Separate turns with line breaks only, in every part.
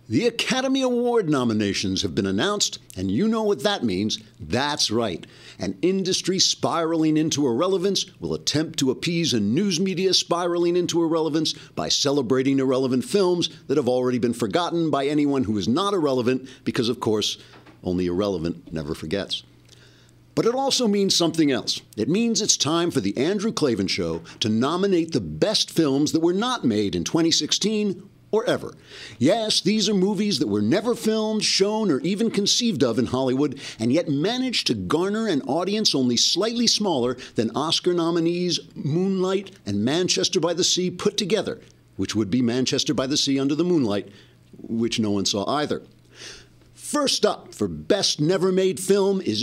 The Academy Award nominations have been announced, and you know what that means. That's right. An industry spiraling into irrelevance will attempt to appease a news media spiraling into irrelevance by celebrating irrelevant films that have already been forgotten by anyone who is not irrelevant, because, of course, only irrelevant never forgets. But it also means something else. It means it's time for The Andrew Klavan Show to nominate the best films that were not made in 2016 or ever. Yes, these are movies that were never filmed, shown, or even conceived of in Hollywood, and yet managed to garner an audience only slightly smaller than Oscar nominees Moonlight and Manchester by the Sea put together, which would be Manchester by the Sea under the moonlight, which no one saw either. First up for Best Never Made Film is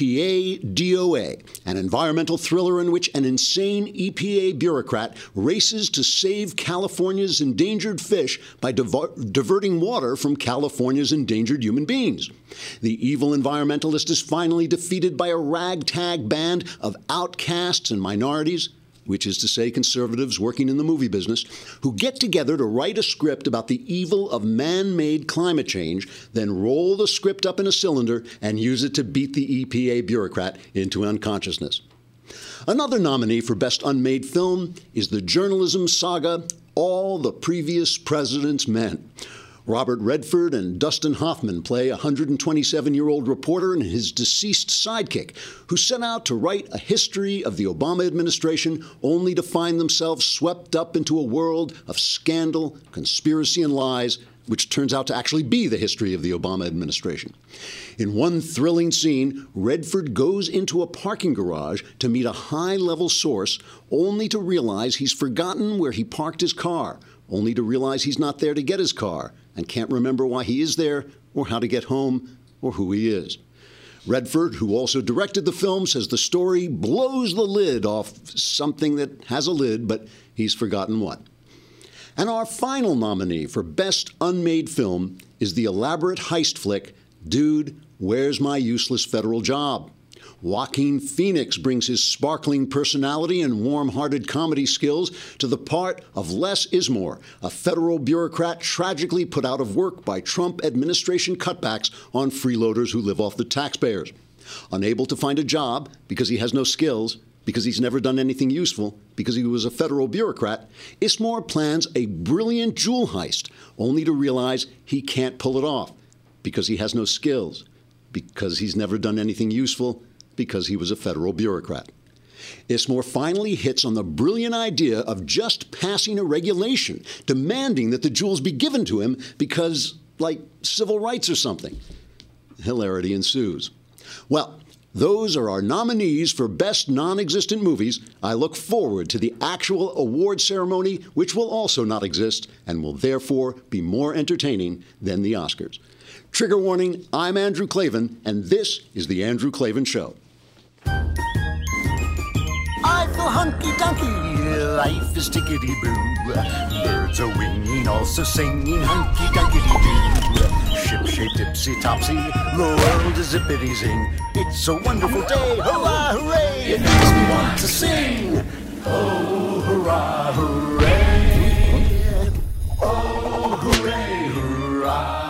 EPA DOA, an environmental thriller in which an insane EPA bureaucrat races to save California's endangered fish by diverting water from California's endangered human beings. The evil environmentalist is finally defeated by a ragtag band of outcasts and minorities, which is to say conservatives working in the movie business, who get together to write a script about the evil of man-made climate change, then roll the script up in a cylinder and use it to beat the EPA bureaucrat into unconsciousness. Another nominee for Best Unmade Film is the journalism saga All the Previous President's Men. Robert Redford and Dustin Hoffman play a 127-year-old reporter and his deceased sidekick, who set out to write a history of the Obama administration only to find themselves swept up into a world of scandal, conspiracy, and lies, which turns out to actually be the history of the Obama administration. In one thrilling scene, Redford goes into a parking garage to meet a high-level source, only to realize he's forgotten where he parked his car, only to realize he's not there to get his car, and can't remember why he is there, or how to get home, or who he is. Redford, who also directed the film, says the story blows the lid off something that has a lid, but he's forgotten what. And our final nominee for Best Unmade Film is the elaborate heist flick, Dude, Where's My Useless Federal Job? Joaquin Phoenix brings his sparkling personality and warm-hearted comedy skills to the part of Les Ismore, a federal bureaucrat tragically put out of work by Trump administration cutbacks on freeloaders who live off the taxpayers. Unable to find a job because he has no skills, because he's never done anything useful, because he was a federal bureaucrat, Ismore plans a brilliant jewel heist, only to realize he can't pull it off, because he has no skills, because he's never done anything useful, because he was a federal bureaucrat. Ismore finally hits on the brilliant idea of just passing a regulation demanding that the jewels be given to him because, like, civil rights or something. Hilarity ensues. Well, those are our nominees for Best Non-Existent Movies. I look forward to the actual award ceremony, which will also not exist and will therefore be more entertaining than the Oscars. Trigger warning, I'm Andrew Klavan, and this is The Andrew Klavan Show.
I feel hunky-dunky, life is tickety-boo. Birds are winging, also singing hunky-dunky-doo. Ship-shaped, ipsy-topsy, the world is zippity-zing. It's a wonderful day, hurrah, hooray! It makes me want to sing. Oh, hurrah, hooray! Oh, hooray, hurrah!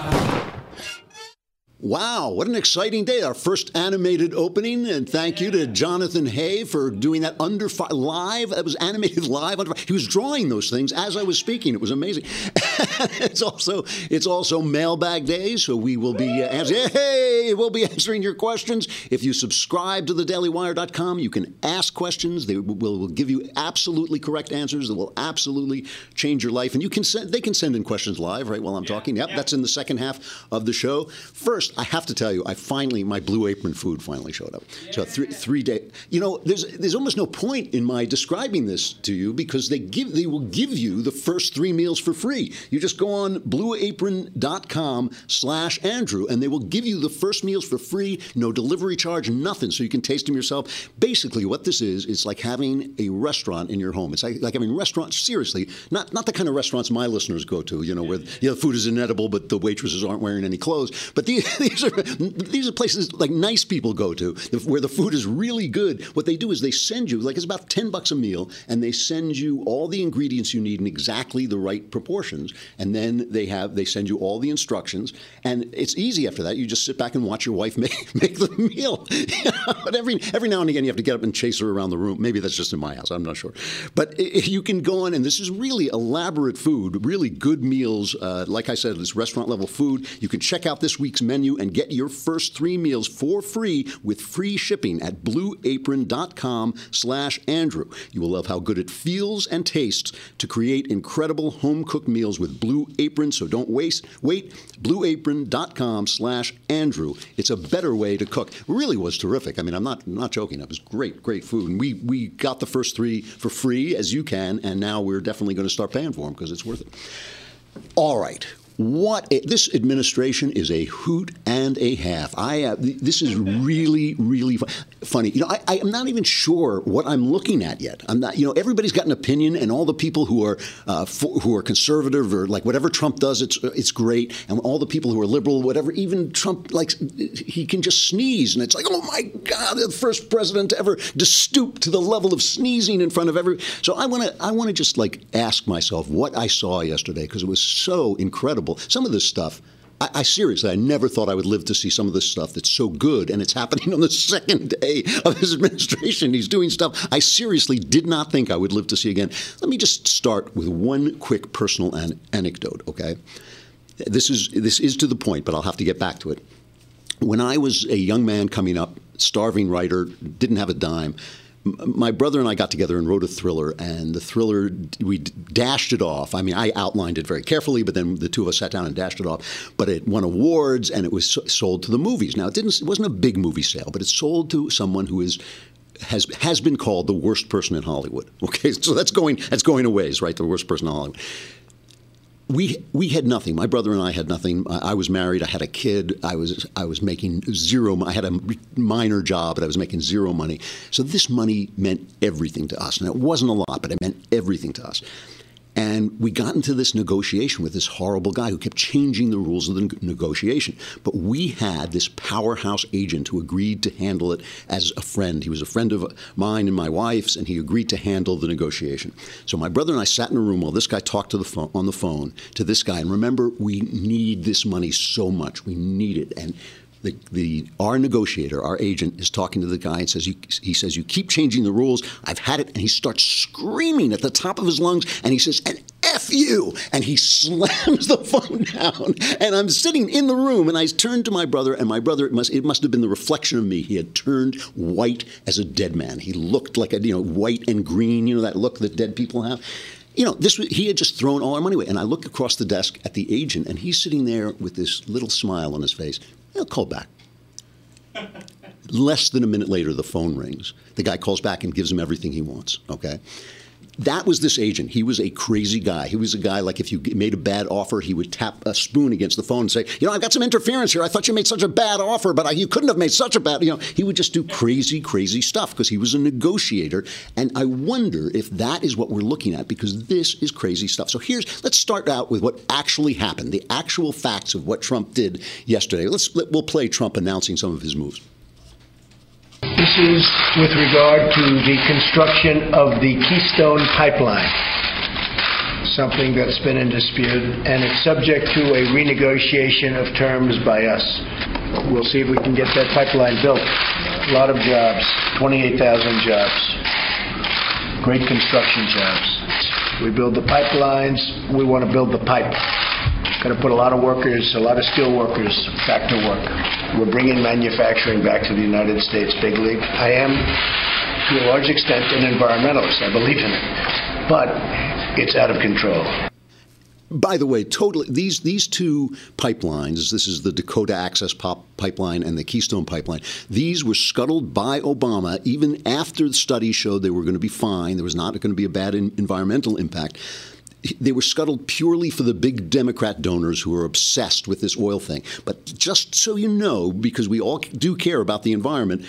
Wow, what an exciting day. Our first animated opening, and thank you to Jonathan Hay for doing that live. That was animated live. He was drawing those things as I was speaking. It was amazing. It's also mailbag day, so we will be we'll be answering your questions. If you subscribe to thedailywire.com, you can ask questions. They will give you absolutely correct answers that will absolutely change your life. And they can send in questions live, right, while I'm talking. Yep, that's in the second half of the show. First, I have to tell you, my Blue Apron food finally showed up. Yeah. So three days. You know, there's almost no point in my describing this to you because they will give you the first 3 meals for free. You just go on blueapron.com/Andrew, and they will give you the first meals for free, no delivery charge, nothing, so you can taste them yourself. Basically, what this is, it's like having a restaurant in your home. It's like having restaurants, seriously, not the kind of restaurants my listeners go to, where the food is inedible, but the waitresses aren't wearing any clothes. But these these are places like nice people go to where the food is really good. What they do is they send you, like it's about $10 a meal, and they send you all the ingredients you need in exactly the right proportions. And then they send you all the instructions. And it's easy after that. You just sit back and watch your wife make the meal. But every now and again you have to get up and chase her around the room. Maybe that's just in my house. I'm not sure. But you can go on, and this is really elaborate food, really good meals. Like I said, it's restaurant level food. You can check out this week's menu and get your first 3 meals for free with free shipping at blueapron.com/Andrew. You will love how good it feels and tastes to create incredible home-cooked meals with Blue Apron, so don't wait. blueapron.com/Andrew. It's a better way to cook. It really was terrific. I mean, I'm not joking. It was great food. And we got the first 3 for free, as you can, and now we're definitely going to start paying for them because it's worth it. All right. This administration is a hoot and a half. This is really funny. You know, I am not even sure what I'm looking at yet. I'm not. You know, everybody's got an opinion, and all the people who are conservative or like whatever Trump does, it's great, and all the people who are liberal, whatever. Even Trump, like he can just sneeze, and it's like, oh my God, the first president to ever to stoop to the level of sneezing in front of every. So I want to just like ask myself what I saw yesterday because it was so incredible. Some of this stuff, I seriously, I never thought I would live to see some of this stuff that's so good, and it's happening on the second day of his administration. He's doing stuff I seriously did not think I would live to see again. Let me just start with one quick personal anecdote, okay? This is to the point, but I'll have to get back to it. When I was a young man coming up, starving writer, didn't have a dime, my brother and I got together and wrote a thriller, and the thriller, we dashed it off. I mean, I outlined it very carefully, but then the two of us sat down and dashed it off. But it won awards, and it was sold to the movies. Now, it wasn't a big movie sale, but it sold to someone who has been called the worst person in Hollywood. Okay, so that's going a ways, right? The worst person in Hollywood. We had nothing. My brother and I had nothing. I was married. I had a kid. I was making zero. I had a minor job, but I was making zero money. So this money meant everything to us. And it wasn't a lot, but it meant everything to us. And we got into this negotiation with this horrible guy who kept changing the rules of the negotiation. But we had this powerhouse agent who agreed to handle it as a friend. He was a friend of mine and my wife's, and he agreed to handle the negotiation. So my brother and I sat in a room while this guy talked on the phone to this guy. And remember, we need this money so much. We need it. And our negotiator, our agent, is talking to the guy and says, he says, you keep changing the rules. I've had it. And he starts screaming at the top of his lungs. And he says, and F you. And he slams the phone down. And I'm sitting in the room, and I turned to my brother, and my brother, it must have been the reflection of me. He had turned white as a dead man. He looked like white and green, that look that dead people have. He had just thrown all our money away. And I look across the desk at the agent, and he's sitting there with this little smile on his face. I'll call back. Less than a minute later, the phone rings. The guy calls back and gives him everything he wants, okay? That was this agent. He was a crazy guy. He was a guy, like if you made a bad offer, he would tap a spoon against the phone and say, I've got some interference here. I thought you made such a bad offer, but you couldn't have made such a bad, He would just do crazy stuff because he was a negotiator. And I wonder if that is what we're looking at, because this is crazy stuff. So let's start out with what actually happened, the actual facts of what Trump did yesterday. We'll play Trump announcing some of his moves.
This is with regard to the construction of the Keystone Pipeline, something that's been in dispute, and it's subject to a renegotiation of terms by us. We'll see if we can get that pipeline built. A lot of jobs, 28,000 jobs, great construction jobs. We build the pipelines, we want to build the pipe. Got to put a lot of workers, a lot of skilled workers back to work. We're bringing manufacturing back to the United States big league. I am, to a large extent, an environmentalist. I believe in it. But it's out of control.
By the way, totally, these two pipelines, this is the Dakota Access Pipeline and the Keystone Pipeline, these were scuttled by Obama even after the study showed they were going to be fine. There was not going to be a bad environmental impact. They were scuttled purely for the big Democrat donors who are obsessed with this oil thing. But just so you know, because we all do care about the environment,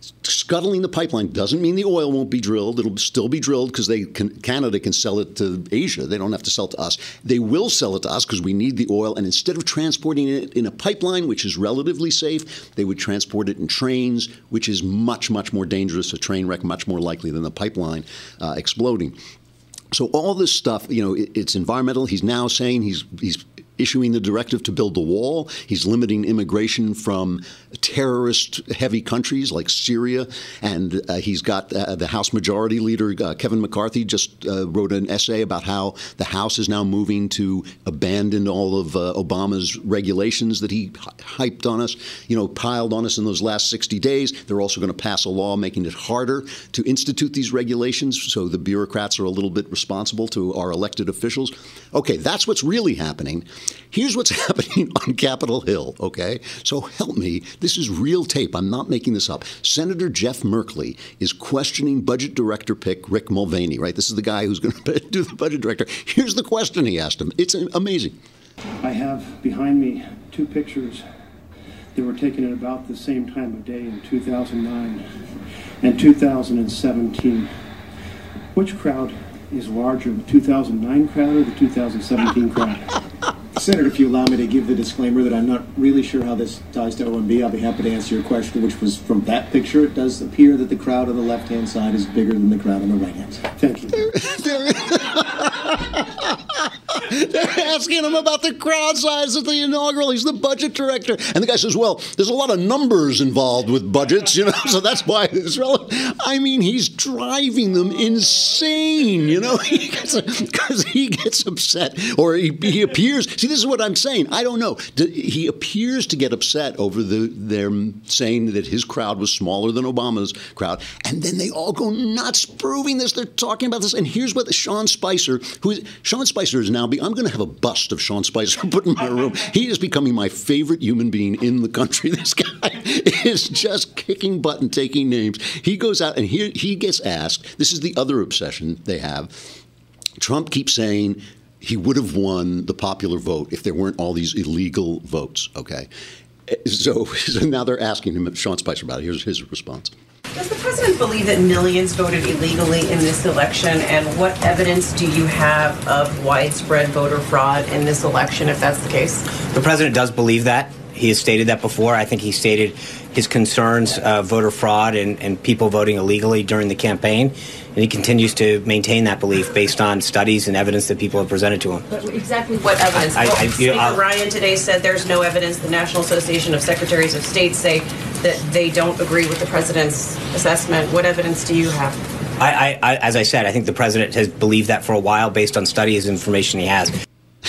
scuttling the pipeline doesn't mean the oil won't be drilled. It'll still be drilled because Canada can sell it to Asia. They don't have to sell it to us. They will sell it to us because we need the oil. And instead of transporting it in a pipeline, which is relatively safe, they would transport it in trains, which is much, much more dangerous. A train wreck much more likely than the pipeline exploding. So all this stuff, it's environmental. He's now saying he's issuing the directive to build the wall. He's limiting immigration from terrorist-heavy countries like Syria. And he's got the House Majority Leader, Kevin McCarthy, just wrote an essay about how the House is now moving to abandon all of Obama's regulations that he hyped on us, piled on us in those last 60 days. They're also going to pass a law making it harder to institute these regulations, so the bureaucrats are a little bit responsible to our elected officials. Okay, that's what's really happening. Here's what's happening on Capitol Hill, okay? So help me. This is real tape. I'm not making this up. Senator Jeff Merkley is questioning Budget Director pick Rick Mulvaney, right? This is the guy who's going to do the Budget Director. Here's the question he asked him. It's amazing.
I have behind me 2 pictures that were taken at about the same time of day in 2009 and 2017. Which crowd is larger, the 2009 crowd or the 2017 crowd?
Senator, if you allow me to give the disclaimer that I'm not really sure how this ties to OMB, I'll be happy to answer your question, which was from that picture. It does appear that the crowd on the left-hand side is bigger than the crowd on the right-hand side.
Thank you.
They're asking him about the crowd size at the inaugural. He's the budget director. And the guy says, well, there's a lot of numbers involved with budgets, so that's why it's relevant. I mean, he's driving them insane, because he gets upset or he appears. See, this is what I'm saying. I don't know. He appears to get upset over them saying that his crowd was smaller than Obama's crowd. And then they all go nuts proving this. They're talking about this. And here's what Sean Spicer, Sean Spicer is now, I'm going to have a bust of Sean Spicer put in my room. He is becoming my favorite human being in the country. This guy is just kicking butt and taking names. He goes out and he gets asked, this is the other obsession they have. Trump keeps saying he would have won the popular vote if there weren't all these illegal votes, okay? So now they're asking him, Sean Spicer, about it. Here's his response.
Does the president believe that millions voted illegally in this election, and what evidence do you have of widespread voter fraud in this election, if that's the case?
The president does believe that. He has stated that before. I think he stated his concerns of voter fraud and people voting illegally during the campaign. And he continues to maintain that belief based on studies and evidence that people have presented to him.
But exactly what evidence? Speaker Ryan today said there's no evidence. The National Association of Secretaries of State say that they don't agree with the president's assessment. What evidence do you have?
As I said, I think the president has believed that for a while based on studies and information he has.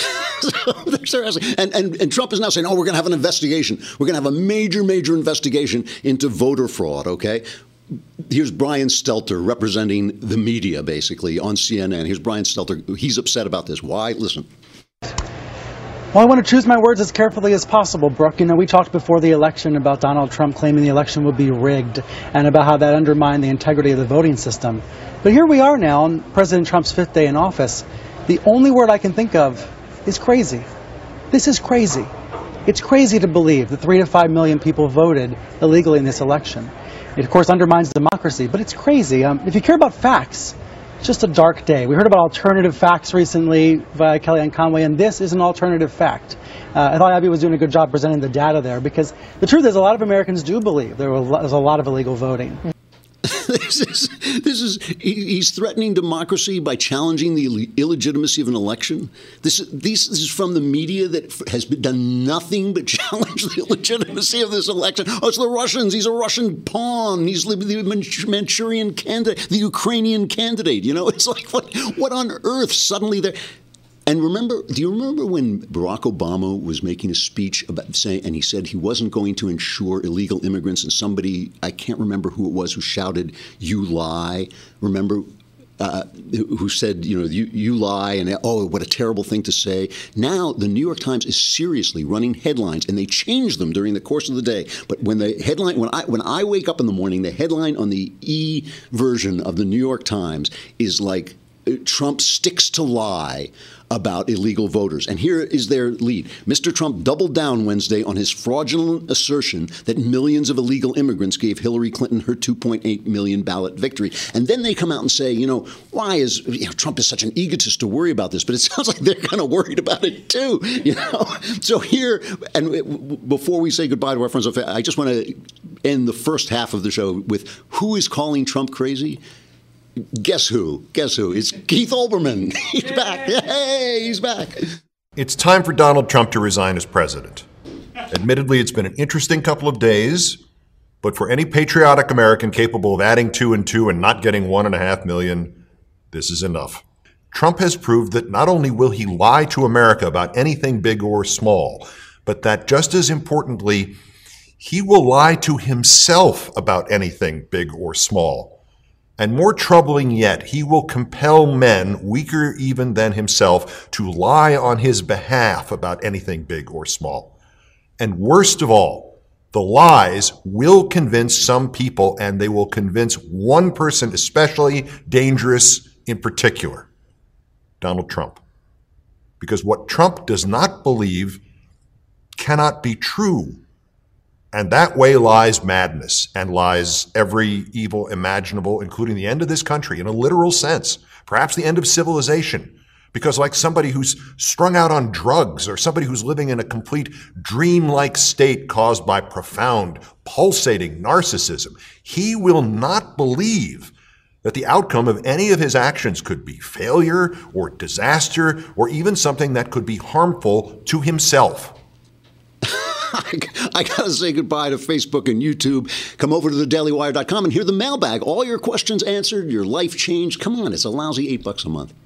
And Trump is now saying, we're going to have an investigation. We're going to have a major, major investigation into voter fraud, okay? Here's Brian Stelter representing the media, basically, on CNN. Here's Brian Stelter. He's upset about this. Why? Listen.
Well, I want to choose my words as carefully as possible, Brooke. We talked before the election about Donald Trump claiming the election would be rigged and about how that undermined the integrity of the voting system. But here we are now on President Trump's 5th day in office. The only word I can think of is crazy. This is crazy. It's crazy to believe that 3 to 5 million people voted illegally in this election. It, of course, undermines democracy, but it's crazy. If you care about facts, it's just a dark day. We heard about alternative facts recently via Kellyanne Conway, and this is an alternative fact. I thought Abby was doing a good job presenting the data there, because the truth is a lot of Americans do believe there's a lot of illegal voting.
He's threatening democracy by challenging the illegitimacy of an election. This is from the media that has done nothing but challenge the illegitimacy of this election. Oh, it's the Russians. He's a Russian pawn. He's the Manchurian candidate, the Ukrainian candidate. It's like, what on earth suddenly there? And do you remember when Barack Obama was making a speech about saying, and he said he wasn't going to insure illegal immigrants, and somebody, I can't remember who it was, who shouted, "You lie." Remember? Who said, you lie, and what a terrible thing to say. Now, the New York Times is seriously running headlines, and they change them during the course of the day. But when the headline, when I wake up in the morning, the headline on the E version of the New York Times is like, Trump sticks to lie about illegal voters. And here is their lead. Mr. Trump doubled down Wednesday on his fraudulent assertion that millions of illegal immigrants gave Hillary Clinton her 2.8 million ballot victory. And then they come out and say, why is Trump is such an egotist to worry about this? But it sounds like they're kind of worried about it too. So here, and before we say goodbye to our friends, I just want to end the first half of the show with who is calling Trump crazy? Guess who? It's Keith Olbermann. He's back. Hey, he's back.
It's time for Donald Trump to resign as president. Admittedly, it's been an interesting couple of days, but for any patriotic American capable of adding 2 and 2 and not getting 1.5 million, this is enough. Trump has proved that not only will he lie to America about anything big or small, but that just as importantly, he will lie to himself about anything big or small. And more troubling yet, he will compel men, weaker even than himself, to lie on his behalf about anything big or small. And worst of all, the lies will convince some people, and they will convince one person especially dangerous in particular, Donald Trump. Because what Trump does not believe cannot be true. And that way lies madness, and lies every evil imaginable, including the end of this country in a literal sense, perhaps the end of civilization. Because like somebody who's strung out on drugs, or somebody who's living in a complete dreamlike state caused by profound, pulsating narcissism, he will not believe that the outcome of any of his actions could be failure or disaster or even something that could be harmful to himself.
I got to say goodbye to Facebook and YouTube. Come over to thedailywire.com and hear the mailbag. All your questions answered, your life changed. Come on, it's a lousy $8 a month.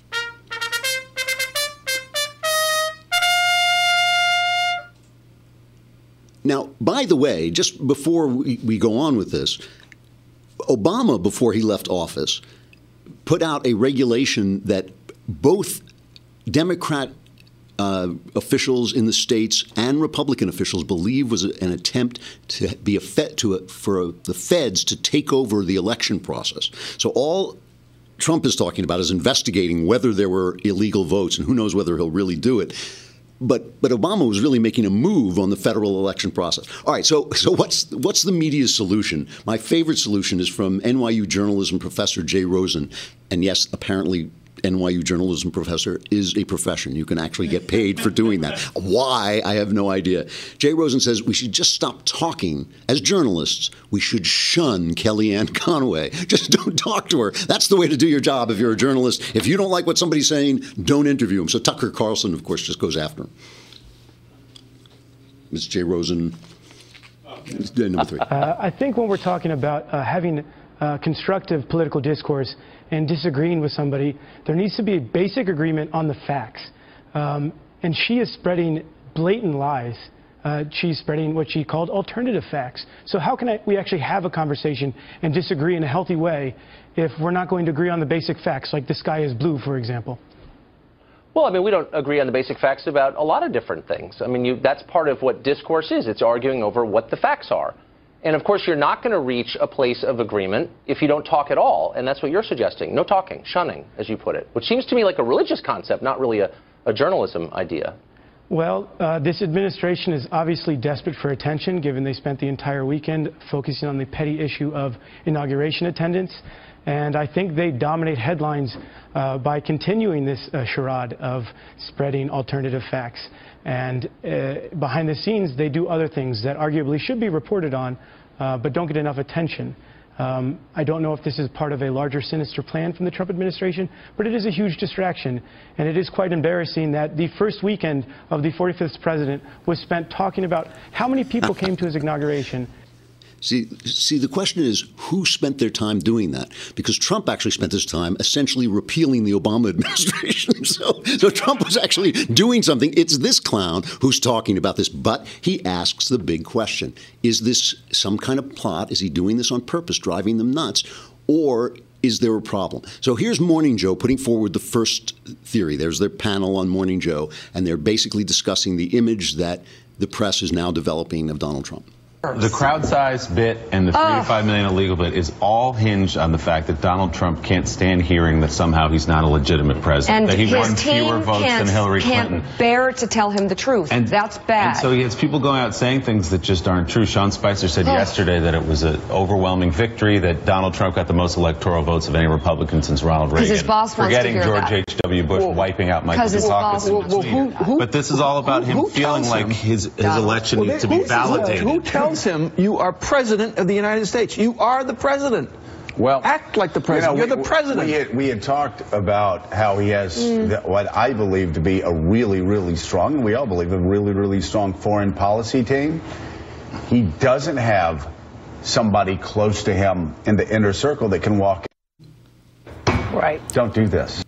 Now, by the way, just before we go on with this, Obama, before he left office, put out a regulation that both Democrat officials in the states and Republican officials believe was an attempt to be for the feds to take over the election process. So all Trump is talking about is investigating whether there were illegal votes, and who knows whether he'll really do it. But Obama was really making a move on the federal election process. All right, so what's the media's solution? My favorite solution is from NYU journalism professor Jay Rosen, and yes, apparently NYU journalism professor is a profession. You can actually get paid for doing that. Why? I have no idea. Jay Rosen says we should just stop talking. As journalists, we should shun Kellyanne Conway. Just don't talk to her. That's the way to do your job if you're a journalist. If you don't like what somebody's saying, don't interview him. So Tucker Carlson, of course, just goes after him. Ms. Jay Rosen, number 3.
I think when we're talking about having constructive political discourse and disagreeing with somebody, there needs to be a basic agreement on the facts. And she is spreading blatant lies. She's spreading what she called alternative facts. So how can we actually have a conversation and disagree in a healthy way if we're not going to agree on the basic facts, like the sky is blue, for example?
Well, I mean, we don't agree on the basic facts about a lot of different things. I mean, that's part of what discourse is. It's arguing over what the facts are. And, of course, you're not going to reach a place of agreement if you don't talk at all. And that's what you're suggesting. No talking, shunning, as you put it, which seems to me like a religious concept, not really a journalism idea.
Well, this administration is obviously desperate for attention, given they spent the entire weekend focusing on the petty issue of inauguration attendance. And I think they dominate headlines by continuing this charade of spreading alternative facts. And behind the scenes, they do other things that arguably should be reported on, but don't get enough attention. I don't know if this is part of a larger sinister plan from the Trump administration, but it is a huge distraction. And it is quite embarrassing that the first weekend of the 45th president was spent talking about how many people came to his inauguration.
See, the question is who spent their time doing that? Because Trump actually spent his time essentially repealing the Obama administration. So Trump was actually doing something. It's this clown who's talking about this. But he asks the big question. Is this some kind of plot? Is he doing this on purpose, driving them nuts? Or is there a problem? So here's Morning Joe putting forward the first theory. There's their panel on Morning Joe, and they're basically discussing the image that the press is now developing of Donald Trump.
The crowd size bit and the 3 to 5 million illegal bit is all hinged on the fact that Donald Trump can't stand hearing that somehow he's not a legitimate president, that he won fewer votes than Hillary Clinton.
Can't bear to tell him the truth. And that's bad.
And so he has people going out saying things that just aren't true. Sean Spicer said yesterday that it was an overwhelming victory, that Donald Trump got the most electoral votes of any Republican since Ronald Reagan.
His boss wants
forgetting
to hear
George H.W. Bush wiping out Michael Dukakis. But this is all about him feeling like his election needs to be validated.
Who tells him you are president of the United States? You are the president. Well, act like the president. You're the president.
We had talked about how he has what I believe to be a really, really strong, and we all believe a really, really strong foreign policy team. He doesn't have somebody close to him in the inner circle that can walk in.
Right.
Don't do this.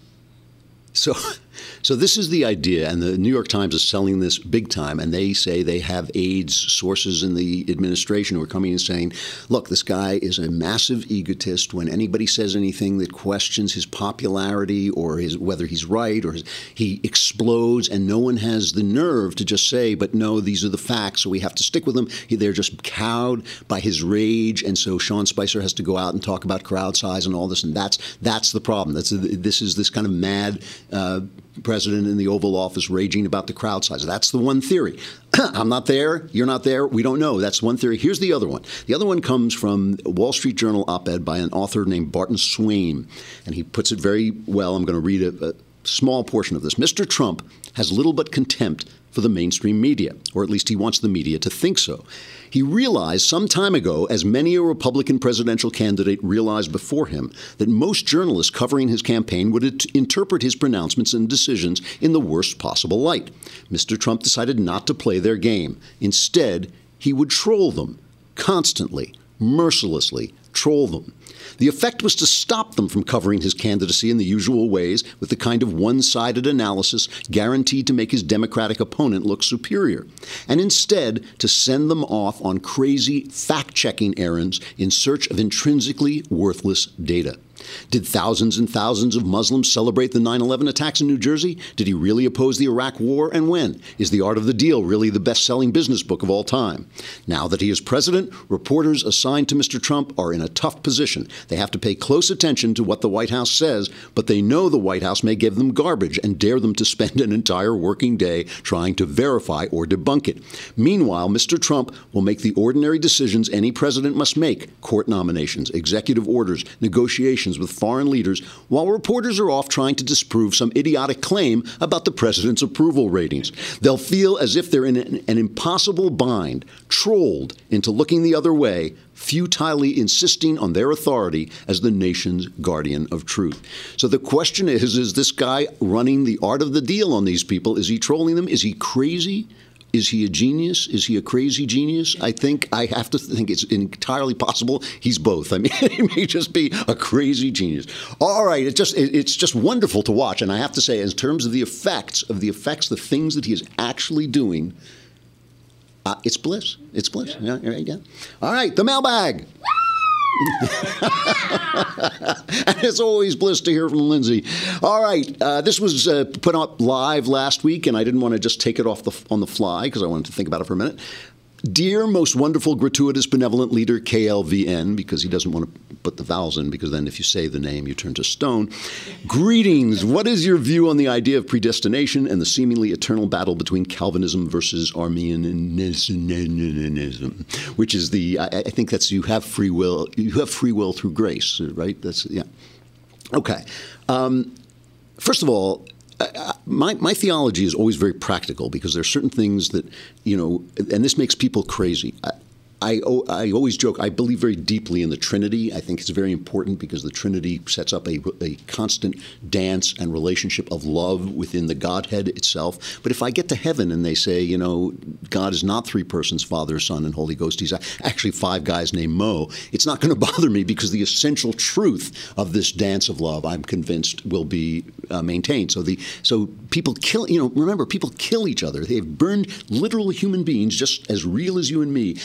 So this is the idea, and the New York Times is selling this big time, and they say they have aides, sources in the administration who are coming and saying, look, this guy is a massive egotist. When anybody says anything that questions his popularity or whether he's right, or he explodes, and no one has the nerve to just say, but no, these are the facts, so we have to stick with them. They're just cowed by his rage, and so Sean Spicer has to go out and talk about crowd size and all this, and that's the problem. This is this kind of mad president in the Oval Office raging about the crowd size. That's the one theory. I'm not there. You're not there. We don't know. That's one theory. Here's the other one. The other one comes from a Wall Street Journal op-ed by an author named Barton Swain, and he puts it very well. I'm going to read a small portion of this. Mr. Trump has little but contempt for the mainstream media, or at least he wants the media to think so. He realized some time ago, as many a Republican presidential candidate realized before him, that most journalists covering his campaign would interpret his pronouncements and decisions in the worst possible light. Mr. Trump decided not to play their game. Instead, he would troll them, constantly, mercilessly troll them. The effect was to stop them from covering his candidacy in the usual ways with the kind of one-sided analysis guaranteed to make his Democratic opponent look superior, and instead to send them off on crazy fact-checking errands in search of intrinsically worthless data. Did thousands and thousands of Muslims celebrate the 9/11 attacks in New Jersey? Did he really oppose the Iraq War, and when? Is The Art of the Deal really the best-selling business book of all time? Now that he is president, reporters assigned to Mr. Trump are in a tough position. They have to pay close attention to what the White House says, but they know the White House may give them garbage and dare them to spend an entire working day trying to verify or debunk it. Meanwhile, Mr. Trump will make the ordinary decisions any president must make: court nominations, executive orders, negotiations with foreign leaders, while reporters are off trying to disprove some idiotic claim about the president's approval ratings. They'll feel as if they're in an impossible bind, trolled into looking the other way, futilely insisting on their authority as the nation's guardian of truth. So the question is this guy running the art of the deal on these people? Is he trolling them? Is he crazy? Is he a genius? Is he a crazy genius? I have to think it's entirely possible he's both. I mean, he may just be a crazy genius. All right, it's just wonderful to watch. And I have to say, in terms of the effects, the things that he is actually doing, it's bliss. It's bliss. Yeah. All right, the mailbag. And it's always bliss to hear from Lindsay. All right, this was put up live last week, and I didn't want to just take it on the fly because I wanted to think about it for a minute. Dear most wonderful, gratuitous, benevolent leader, KLVN, because he doesn't want to put the vowels in, because then if you say the name, you turn to stone. Greetings. What is your view on the idea of predestination and the seemingly eternal battle between Calvinism versus Arminianism, which is I think that's you have free will through grace, right? Okay. First of all, my theology is always very practical, because there are certain things that, and this makes people crazy. I always joke, I believe very deeply in the Trinity. I think it's very important because the Trinity sets up a constant dance and relationship of love within the Godhead itself. But if I get to heaven and they say, God is not three persons, Father, Son, and Holy Ghost, he's actually five guys named Mo, it's not going to bother me, because the essential truth of this dance of love, I'm convinced, will be maintained. So people kill, remember, people kill each other. They have burned literal human beings, just as real as you and me, have burned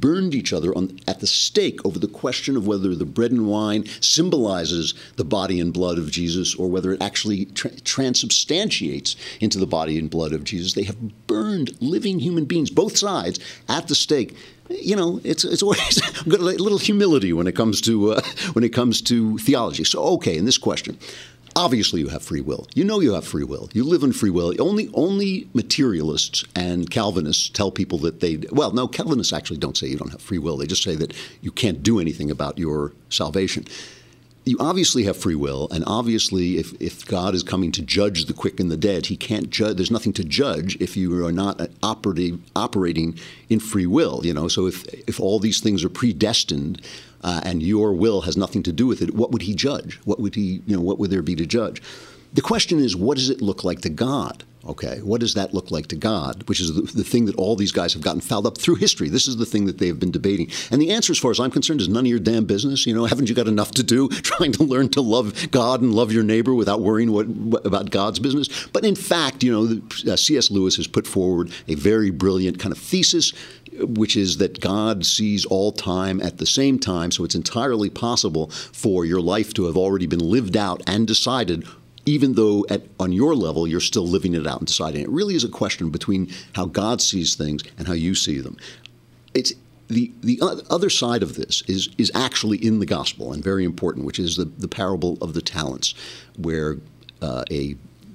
burned each other at the stake over the question of whether the bread and wine symbolizes the body and blood of Jesus or whether it actually transubstantiates into the body and blood of Jesus. They have burned living human beings, both sides, at the stake. You know, it's always got a little humility when it comes to theology. So, okay, in this question, obviously you have free will. You know you have free will. You live in free will. Only materialists and Calvinists tell people that Calvinists actually don't say you don't have free will. They just say that you can't do anything about your salvation. You obviously have free will, and obviously if God is coming to judge the quick and the dead, he can't judge. There's nothing to judge if you are not operating in free will. You know, so if all these things are predestined and your will has nothing to do with it, what would he judge? What would there be to judge? The question is, what does it look like to God? Okay, what does that look like to God? Which is the thing that all these guys have gotten fouled up through history. This is the thing that they have been debating. And the answer, as far as I'm concerned, is none of your damn business. You know, haven't you got enough to do trying to learn to love God and love your neighbor without worrying about God's business? But in fact, you know, C.S. Lewis has put forward a very brilliant kind of thesis, which is that God sees all time at the same time. So it's entirely possible for your life to have already been lived out and decided, even though on your level you're still living it out and deciding. It really is a question between how God sees things and how you see them. It's the other side of this is actually in the gospel and very important, which is the parable of the talents, where a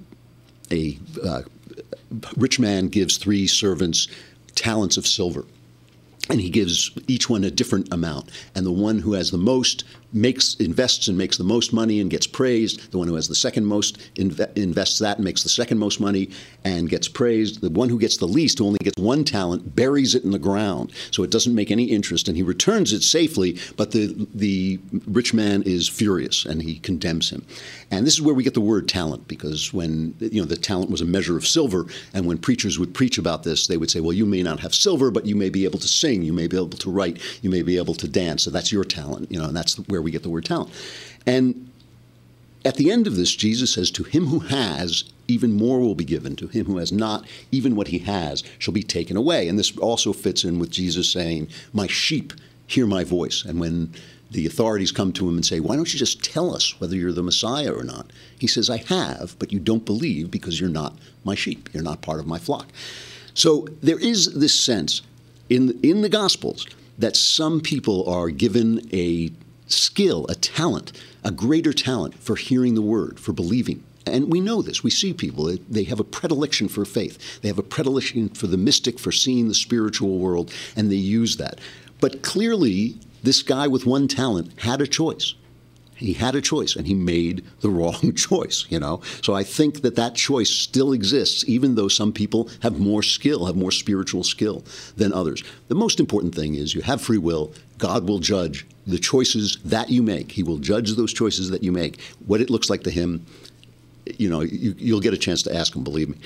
rich man gives 3 servants talents of silver. And he gives each one a different amount. And the one who has the most invests and makes the most money and gets praised. The one who has the second most invests that and makes the second most money and gets praised. The one who gets the least, who only gets 1 talent, buries it in the ground so it doesn't make any interest, and he returns it safely, but the rich man is furious and he condemns him. And this is where we get the word talent, because when the talent was a measure of silver, and when preachers would preach about this, they would say, well, you may not have silver, but you may be able to sing, you may be able to write, you may be able to dance, so that's your talent, and that's where we get the word talent. And at the end of this, Jesus says, to him who has, even more will be given. To him who has not, even what he has shall be taken away. And this also fits in with Jesus saying, my sheep hear my voice. And when the authorities come to him and say, why don't you just tell us whether you're the Messiah or not? He says, I have, but you don't believe because you're not my sheep. You're not part of my flock. So there is this sense in the Gospels that some people are given a skill, a talent, a greater talent for hearing the word, for believing. And we know this. We see people. They have a predilection for faith. They have a predilection for the mystic, for seeing the spiritual world, and they use that. But clearly, this guy with 1 talent had a choice. He had a choice, and he made the wrong choice, So I think that choice still exists, even though some people have more skill, have more spiritual skill than others. The most important thing is you have free will. God will judge the choices that you make. He will judge those choices that you make. What it looks like to him, you'll get a chance to ask him, believe me.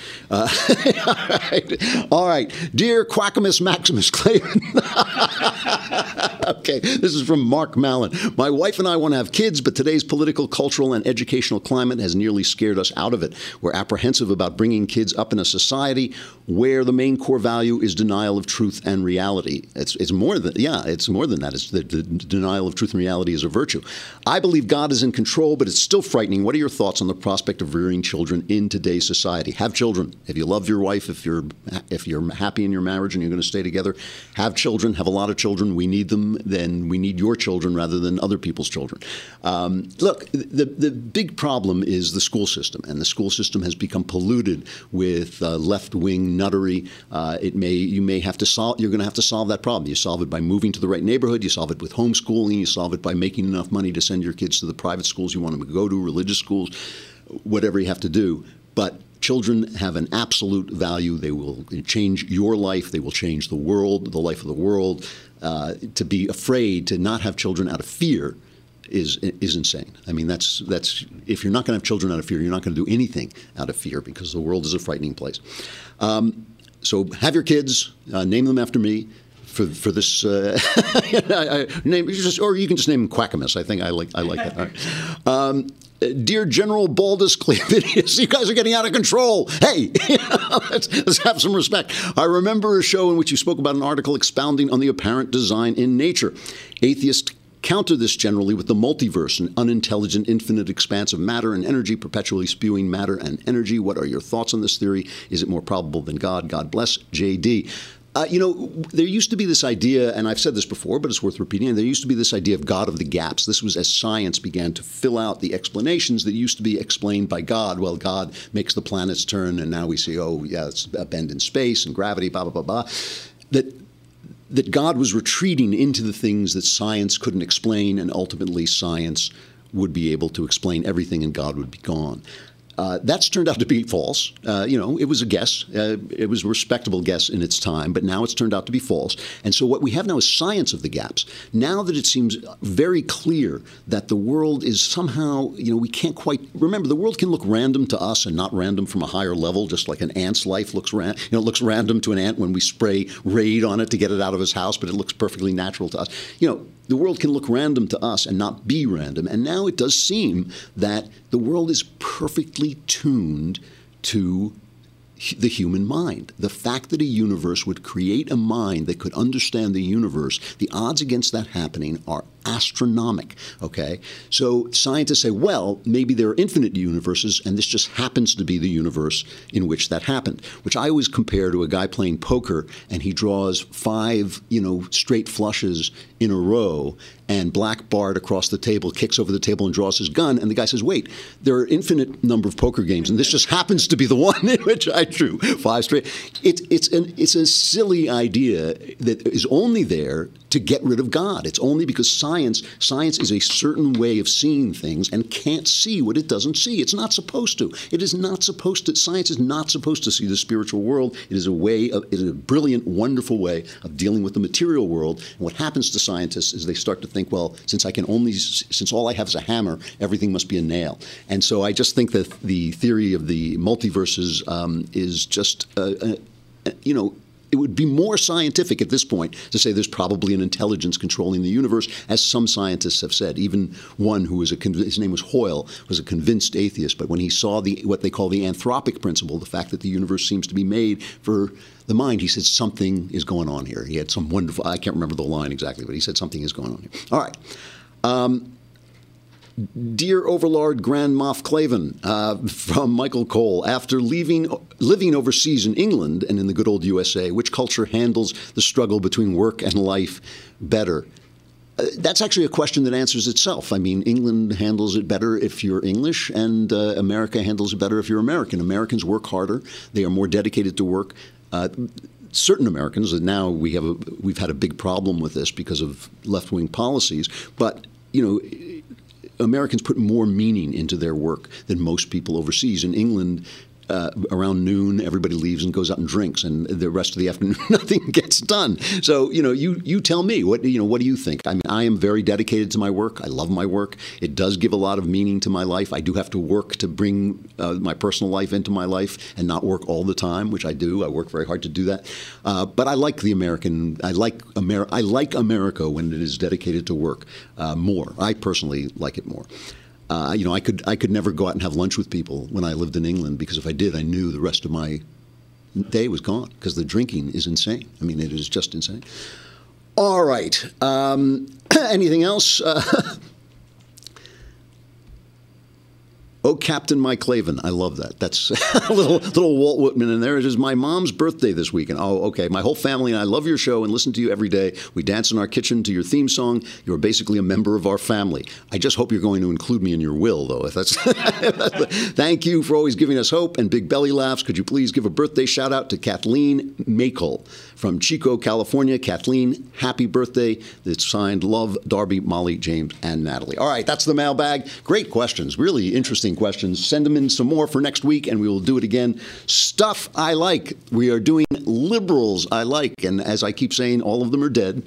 All right. Dear Quackimus Maximus Clayton. Okay, this is from Mark Mallon. My wife and I want to have kids, but today's political, cultural, and educational climate has nearly scared us out of it. We're apprehensive about bringing kids up in a society where the main core value is denial of truth and reality. It's more than that. It's the denial of truth and reality is a virtue. I believe God is in control, but it's still frightening. What are your thoughts on the prospect of rearing children in today's society? Have children. If you love your wife, if you're happy in your marriage and you're going to stay together, have children. Have a lot of children. We need them. Then we need your children rather than other people's children. Look, the big problem is the school system, and the school system has become polluted with left-wing nuttery. You're going to have to solve that problem. You solve it by moving to the right neighborhood. You solve it with homeschooling. You solve it by making enough money to send your kids to the private schools you want them to go to, religious schools, whatever you have to do. But children have an absolute value. They will change your life. They will change the world, the life of the world. To be afraid, to not have children out of fear is insane. I mean, that's if you're not going to have children out of fear, you're not going to do anything out of fear, because the world is a frightening place. So have your kids, name them after me. For this name, or you can just name him Quackimus. I think I like that. All right. Dear General Baldus Cleovidius, you guys are getting out of control. Hey, let's have some respect. I remember a show in which you spoke about an article expounding on the apparent design in nature. Atheists counter this generally with the multiverse, an unintelligent, infinite expanse of matter and energy, perpetually spewing matter and energy. What are your thoughts on this theory? Is it more probable than God? God bless, J.D. There used to be this idea, and I've said this before, but it's worth repeating, there used to be this idea of God of the gaps. This was as science began to fill out the explanations that used to be explained by God. Well, God makes the planets turn, and now we see, oh, yeah, it's a bend in space and gravity, blah, blah, blah, blah. That God was retreating into the things that science couldn't explain, and ultimately science would be able to explain everything and God would be gone. That's turned out to be false. It was a guess. It was a respectable guess in its time, but now it's turned out to be false. And so what we have now is science of the gaps. Now that it seems very clear that the world is somehow, we can't quite remember. The world can look random to us and not random from a higher level, just like an ant's life looks it looks random to an ant when we spray Raid on it to get it out of his house, but it looks perfectly natural to us. The world can look random to us and not be random. And now it does seem that the world is perfectly tuned to the human mind. The fact that a universe would create a mind that could understand the universe, the odds against that happening are astronomical, okay? So scientists say, well, maybe there are infinite universes, and this just happens to be the universe in which that happened, which I always compare to a guy playing poker, and he draws 5, straight flushes in a row, and Black Bart across the table kicks over the table and draws his gun, and the guy says, wait, there are infinite number of poker games, and this just happens to be the one in which I drew 5 straight. It's a silly idea that is only there to get rid of God. It's only because science is a certain way of seeing things and can't see what it doesn't see. It's not supposed to. It is not supposed to. Science is not supposed to see the spiritual world. It is a brilliant, wonderful way of dealing with the material world. And what happens to scientists is they start to think, well, since all I have is a hammer, everything must be a nail. And so I just think that the theory of the multiverses is just, it would be more scientific at this point to say there's probably an intelligence controlling the universe, as some scientists have said. Even one who was his name was Hoyle, was a convinced atheist. But when he saw what they call the anthropic principle, the fact that the universe seems to be made for the mind, he said something is going on here. He had some wonderful, I can't remember the line exactly, but he said something is going on here. All right. Dear Overlord Grand Moff Clavin, from Michael Cole, after living overseas in England and in the good old USA, which culture handles the struggle between work and life better? That's actually a question that answers itself. I mean, England handles it better if you're English, and America handles it better if you're American. Americans work harder. They are more dedicated to work. Certain Americans, and now we've had a big problem with this because of left-wing policies, but, Americans put more meaning into their work than most people overseas. In England, around noon, everybody leaves and goes out and drinks, and the rest of the afternoon, nothing gets done. So, you tell me, what do you think? I mean, I am very dedicated to my work. I love my work. It does give a lot of meaning to my life. I do have to work to bring my personal life into my life and not work all the time, which I do. I work very hard to do that. But I like the American. I like America when it is dedicated to work more. I personally like it more. I could never go out and have lunch with people when I lived in England, because if I did, I knew the rest of my day was gone, because the drinking is insane. I mean, it is just insane. All right. Anything else? Oh, Captain Mike Clavin. I love that. That's a little Walt Whitman in there. It is my mom's birthday this weekend. Oh, okay. My whole family and I love your show and listen to you every day. We dance in our kitchen to your theme song. You're basically a member of our family. I just hope you're going to include me in your will, though. If that's Thank you for always giving us hope and big belly laughs. Could you please give a birthday shout out to Kathleen Makel from Chico, California? Kathleen, happy birthday. It's signed Love, Darby, Molly, James, and Natalie. All right, that's the mailbag. Great questions. Really interesting questions. Send them in some more for next week, and we will do it again. Stuff I like. We are doing liberals I like, and as I keep saying, all of them are dead.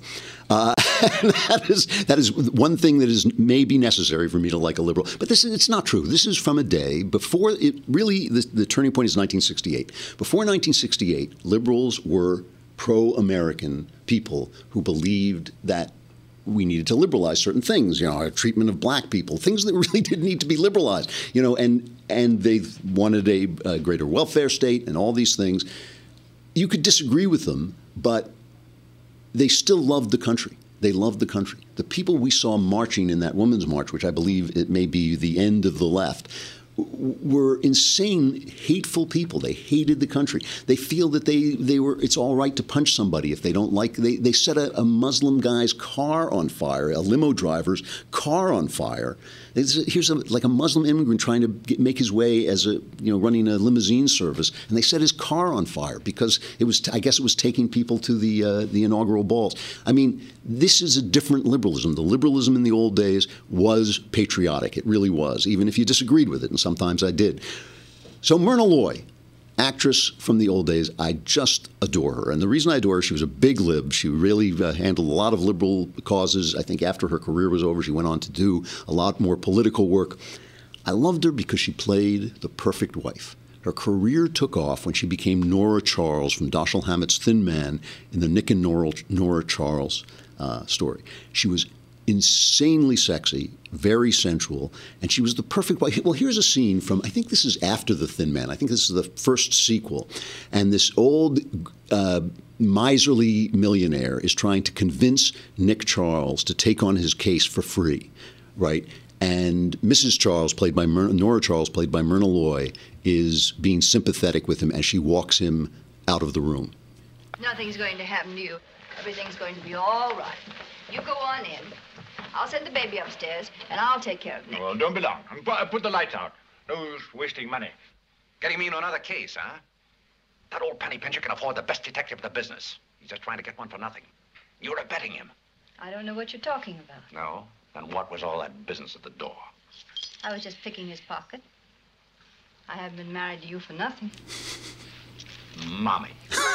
That is one thing that is maybe necessary for me to like a liberal. But it's not true. This is from a day before it really, the turning point is 1968. Before 1968, liberals were pro-American people who believed that we needed to liberalize certain things, our treatment of black people, things that really did need to be liberalized, and they wanted a greater welfare state and all these things. You could disagree with them, but they still loved the country. They loved the country. The people we saw marching in that Women's March, which I believe it may be the end of the left, were insane, hateful people. They hated the country. They feel that it's all right to punch somebody if they don't like. They set a Muslim guy's car on fire, a limo driver's car on fire. Here's like a Muslim immigrant trying to make his way as running a limousine service, and they set his car on fire because I guess it was taking people to the inaugural balls. I mean, this is a different liberalism. The liberalism in the old days was patriotic. It really was, even if you disagreed with it, and sometimes I did. So Myrna Loy, actress from the old days, I just adore her. And the reason I adore her, she was a big lib. She really handled a lot of liberal causes. I think after her career was over, she went on to do a lot more political work. I loved her because she played the perfect wife. Her career took off when she became Nora Charles from Dashiell Hammett's Thin Man in the Nick and Nora Charles story. She was insanely sexy, very sensual, and she was the perfect wife. Well, here's a scene from, I think this is after The Thin Man. I think this is the first sequel. And this old miserly millionaire is trying to convince Nick Charles to take on his case for free, right? And Mrs. Charles, played by Nora Charles, played by Myrna Loy, is being sympathetic with him as she walks him out of the room.
Nothing's going to happen to you. Everything's going to be all right. You go on in. I'll send the baby upstairs, and I'll take care of Nick.
Well, don't be long. Put the lights out. No use wasting money. Getting me in another case, huh? That old penny pincher can afford the best detective in the business. He's just trying to get one for nothing. You're abetting him.
I don't know what you're talking about.
No? Then what was all that business at the door?
I was just picking his pocket. I haven't been married to you for nothing.
Mommy.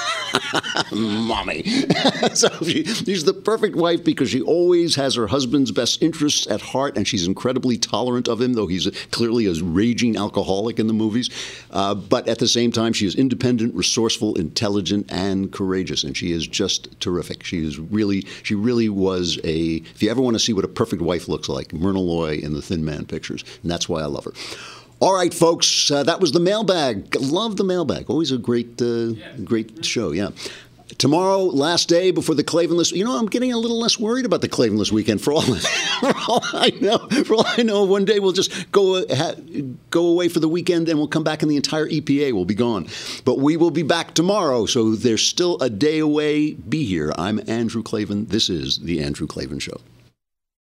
Mommy. So she's the perfect wife because she always has her husband's best interests at heart, and she's incredibly tolerant of him, though he's clearly a raging alcoholic in the movies. But at the same time, she is independent, resourceful, intelligent, and courageous, and she is just terrific. She really was if you ever want to see what a perfect wife looks like, Myrna Loy in the Thin Man pictures, and that's why I love her. All right, folks, that was the mailbag. Love the mailbag. Always a great show, yeah. Tomorrow, last day before the Klavanless. I'm getting a little less worried about the Klavanless weekend. For all I know, one day we'll just go away for the weekend and we'll come back and the entire EPA will be gone. But we will be back tomorrow, so there's still a day away. Be here. I'm Andrew Klavan. This is The Andrew Klavan Show.